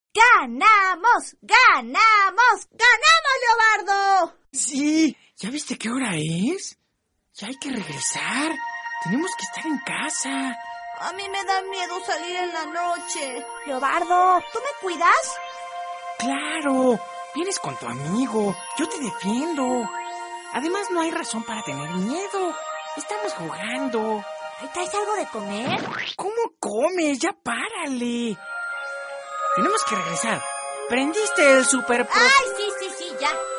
¡Ganamos! ¡Ganamos! ¡Ganamos, Leobardo! Sí, ¿ya viste qué hora es? Ya hay que regresar. Tenemos que estar en casa. A mí me da miedo salir en la noche. Leobardo, ¿tú me cuidas? ¡Claro! Vienes con tu amigo. Yo te defiendo. Además, no hay razón para tener miedo. Estamos jugando. ¿Ahí traes algo de comer? ¿Cómo comes? Ya párale. Tenemos que regresar. ¿Prendiste el super... ¡Ay, sí, ya!